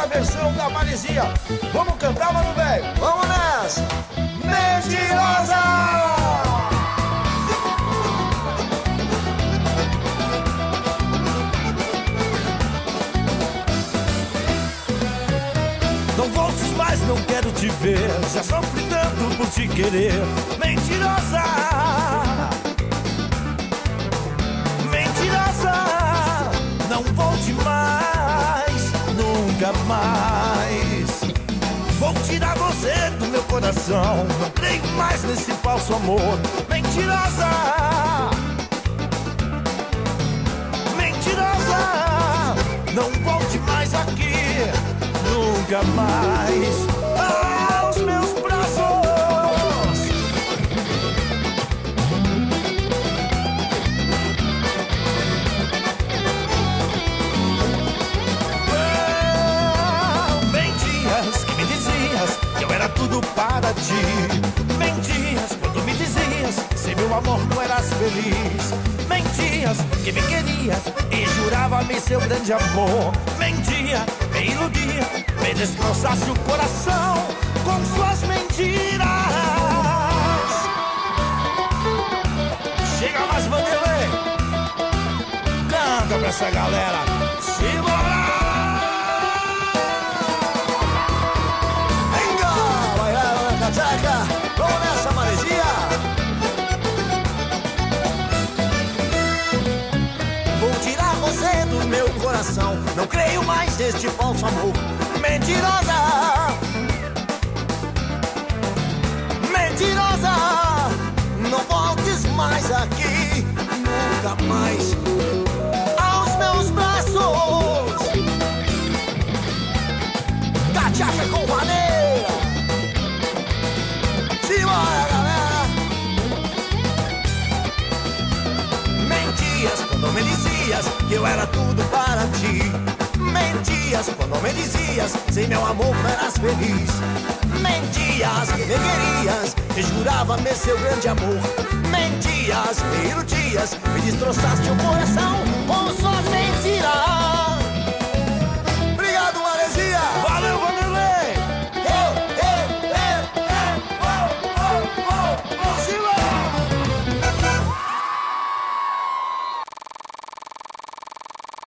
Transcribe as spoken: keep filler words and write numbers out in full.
versão da Maresia. Vamos cantar, mano, velho? Vamos nessa! Mentirosa! Não voltes mais, não quero te ver. Já sofri tanto por te querer. Mentirosa! Mentirosa! Não volte mais, nunca mais. Vou tirar você do meu coração. Não creio mais nesse falso amor. Mentirosa! Mentirosa! Não volte mais aqui, nunca mais aos meus braços. Oh, mentias que me dizias que eu era tudo para ti. Mentias quando me dizias sem meu amor não eras feliz. Mentias que me querias e jurava-me seu grande amor. Mentia, me iludia, me destroçasse o coração com suas mentiras. Chega mais, Vanderlei, canta pra essa galera. Simbora! Venga, bailar na cachaca, vamos nessa, Maresia. Vou tirar você do meu coração. Não creio mais neste falso amor. Mentirosa! Mentirosa! Não voltes mais aqui, nunca mais aos meus braços. Cachaça com maneira. Simbora, galera. Mentias quando me dizias que eu era tudo para ti. Mentias quando me dizias sem meu amor não eras feliz. Mentias que me querias e jurava-me seu grande amor. Mentias, me iludias, me destroçaste o coração com suas mentiras.